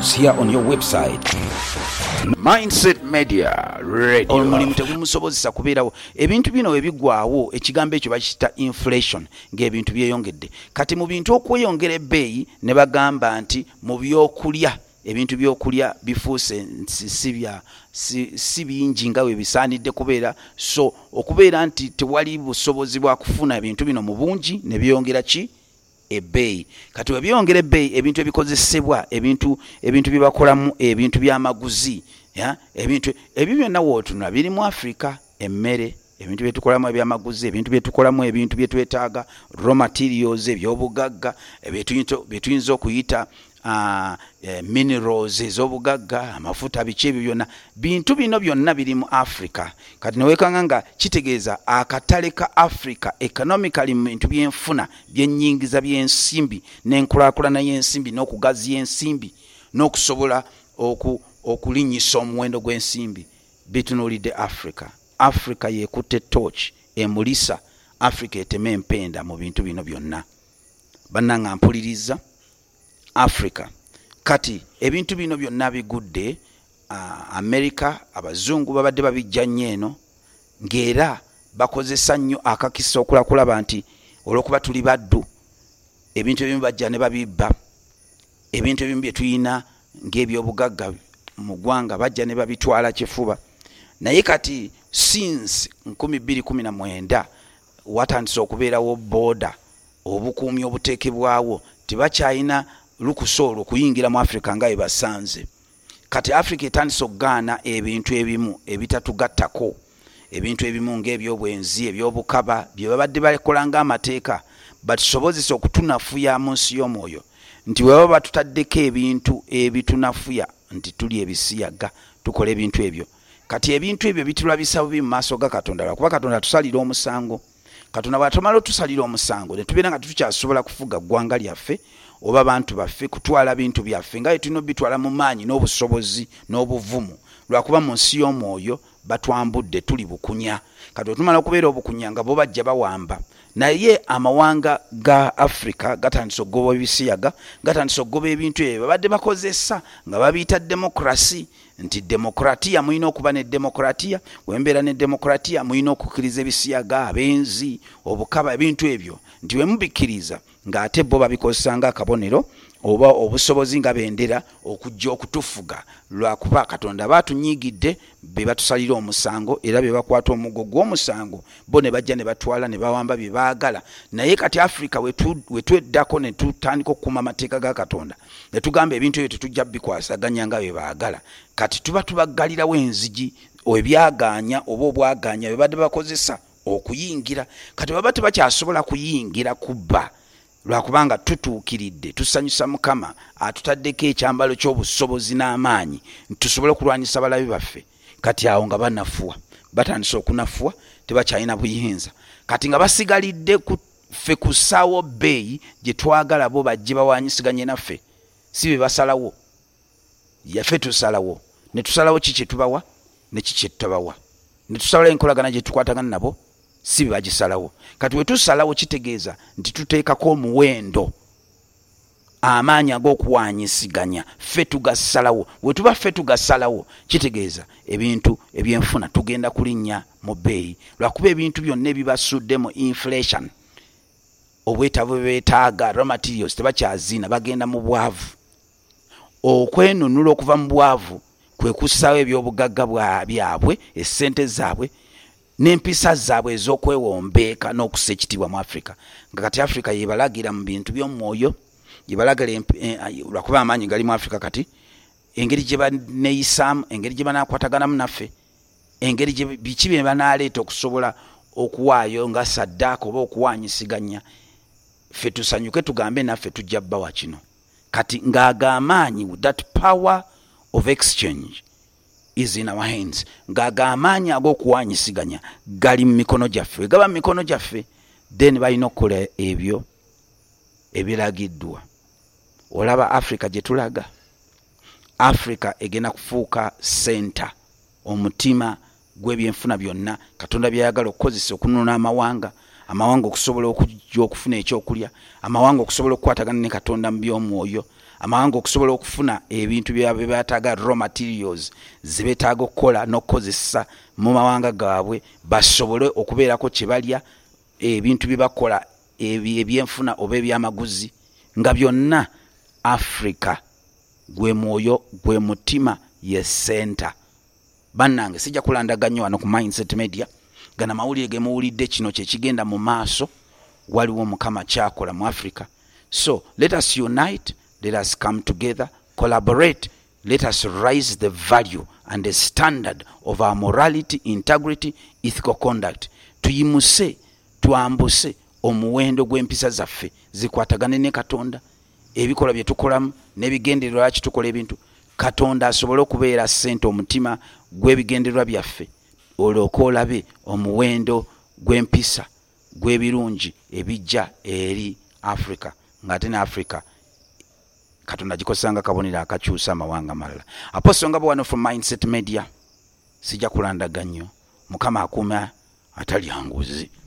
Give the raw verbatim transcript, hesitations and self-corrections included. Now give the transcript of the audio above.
here on your website. Mindset Media Radio. Omulimu tegumusobozesa kubeerawo ebintu bino ebigwawo ekigambo ekyo bakiyita inflation ng'ebintu byeyongedde. Kati mu bintu okweyongera ebbeeyi ne bagamba nti mu byokulya ebintu byokulya bifuuse sibya si bingi nga we bisaanidde kubeera, so okubeera nti tewali busobozi bwa kufuna ebintu bino mu bungi ne byongera ki ebbeeyi. Kati we byongera ebbeeyi ebintu ebikozesebwa ebintu ebintu byebakolamu ebintu by'amaguzi ya ebintu ebyo byonna wootuna biri mu Africa, emmere, ebintu byetukolamu ebyamaguzi, ebintu byetukolamu ebintu byetwetaaga raw materials, ebyobugagga, byetuyinza okuyita Uh, eh, minerals ez'obugagga, amafuta, biki ebyo byonna bintu bino byonna biri mu Africa. Kati newekanga nga kitegeeza akatale ka Africa economically mu bintu byenfuna byennyingiza byensimbi n'enkulaakulana y'ensimbi n'okugaziya ensimbi n'okusobola oku, okulinnyisa omuwendo gw'ensimbi bitunuulidde Africa. Africa yeekutte torch emulisa, Africa etema empenda mu bintu bino byonna. Bannanga mpuliriza Africa kati ebintu bino byonna bigudde uh, America, abazungu babadde babijja nnyo eno ng'era bakozesa nnyo akakisa okulakulaba nti olwokuba tuli baddu ebintu ebimu bajja ne babibba, ebintu ebimu bye tuyina ng'ebyobugagga mu ggwanga bajja ne babitwala kifuba. Naye kati since nkumi bbiri kumi na mwenda watandise okubeerawo booda obukuumi obuteekebwawo tebakyayina lukusolo kuyingira mu Africa nga ebasanze. Kati Africa etandise okugaana ebintu ebimu ebitatugattako, ebintu ebimu ng'ebyobwenzi, ebyobukaba bye babadde bakola ng'amateeka batusobozesa okutunafuya mu nsi y'omwoyo nti we baba batutaddeko ebintu ebitunafuya nti tuli ebisiyaga tukola ebintu ebyo. Kati ebintu ebyo bitulabisa bubi mu maaso ga Katonda lwakuba Katonda tusalira omusango. Katonda bw'atumala otusalira omusango ne tubeera nga tukyasobola kufuga ggwanga lyaffe oba bantu baffe kutwala bintu byaffe nga tulina bitwala mu maanyi n'obusobozi n'obuvumu lwakuba mu nsi y'omwoyo batwambudde tuli bukunya. Kati otumala okubeera obukunya nga bo bajja bawamba. Naye amawanga ga Africa gatandise okugoba ebisiyaga, gatandise okugoba ebintu ebyo babadde bakozesa nga babiyita demokrasi nti demokratia muyina okuba ne demokratia, wembeera ne demokratia muyina okukkiriza ebisiyaga, abenzi, obukaba, ebintu ebyo nti we mubikkiriza ng'ate bo babikozesa nga akabonero oba obusobozi nga bendera okujja okutufuga lwakuba Katonda batunyiigidde be batusalira omusango era be bakwata omuggo gw'omusango bo ne bajja ne batwala ne bawamba bye baagala. Naye kati Africa we tweddako ne tutandika okukuma amateeka ga Katonda ne tugamba ebintu ebyo tetujja bikwasaganya nga bye baagala. Kati tuba tubaggalirawo enzigi ebyaganya oba obwaganya bye badde bakozesa okuyingira. Kati baba tebakyasobola kuyingira kubba lwakubanga tutuukiridde tusanyusa Mukama atutaddeko ekyambalo ky'obusobozi n'amaanyi tusobole okulwanyisa balabi baffe. Kati awo nga banafuwa batandise okunafuwa tebakyalina buyinza. Kati nga basigalidde ku ffe ku ssaawo bbeeyi gye twagala bo bajje bawanyisiganye naffe si be basalawo yaffe tusalawo ne tusalawo ki kye tubawa ne ki kye tutabawa ne tusalawo enkolagana gye tukwatagana nabo si be bagisalawo. Kati we tusalawo kitegeeza nti tuteekako omuwendo amaanyi ag'okuwanyisiganya ffe tugasalawo. We tuba ffe tugasalawo kitegeeza ebintu ebyenfuna tugenda kulinnya mu bbeeyi lwakuba ebintu byonna ebibasudde mu inflation obwetaavu beetaaga raw materials tebakyazina bagenda mu bwavu. Okwenunula okuva mu bwavu kwe kussaawo ebyobugagga byabwe, essente zaabwe n'empisa zaabwe ez'okwewombeeka n'okussa ekitiibwa mu Africa. Nga kati Africa yebalagira mu bintu by'omwoyo, yebalagira lwakuba amaanyi gali mu Africa. Kati engeri gye baneeyisaamu, engeri gye banaakwataganamu naffe, engeri gye biki bye banaaleeta okusobola okuwaayo nga saddaaka oba okuwanyisiganya, ffe tusanyuke tugambe naffe tujja bbawa kino. Kati ng'agaamaanyi that power of exchange is in our hands. Ngaga amaanyi ag'okuwanyisiganya gali mu mikono gyaffe. Gaba mu mikono gyaffe then balina okukola ebyo ebiragiddwa. Olaba Africa gye tulaga. Africa egenda kufuuka center, omutima gw'ebyenfuna byonna Katonda byayagala okukozesa okununula amawanga, amawanga okusobola okujja okufuna ekyokulya, amawanga okusobola okukwatagana ne Katonda mu by'omwoyo, amawanga okusobola okufuna ebintu byabwe byataaga raw materials zibetaaga okukola n'okkozesa mu mawanga gaabwe basobole okubeerako kye balya ebintu bye bakola ebyenfuna oba ebyamaguzi nga byonna Africa gwe mwoyo gwe mutima ye center. Bannange sijja kulandaganya wano ku Mindset Media gana mawulire ge muwulidde kino kye kigenda mu maaso waliwo mukama kyakola mu Africa. So let us unite, let us come together, collaborate, let us raise the value and the standard of our morality, integrity, ethical conduct. Tuyimuse, tuambuse omuwendo gw'empisa zaffe zikwatagane ne Katonda, ebikola bye tukolamu n'ebigendererwa lwaki tukola ebintu. Katonda asobole okubeera ssente omutima gw'ebigendererwa byaffe, olyoke olabe omuwendo gw'empisa gw'ebirungi ebijja eri Africa, ng'ate ne Africa Katonda gikosanga kabonera akakyusa amawanga malala. Apostle Ngabo wano from Mindset Media, sijja kulandaganyo, Mukama akuuma atali anguzi.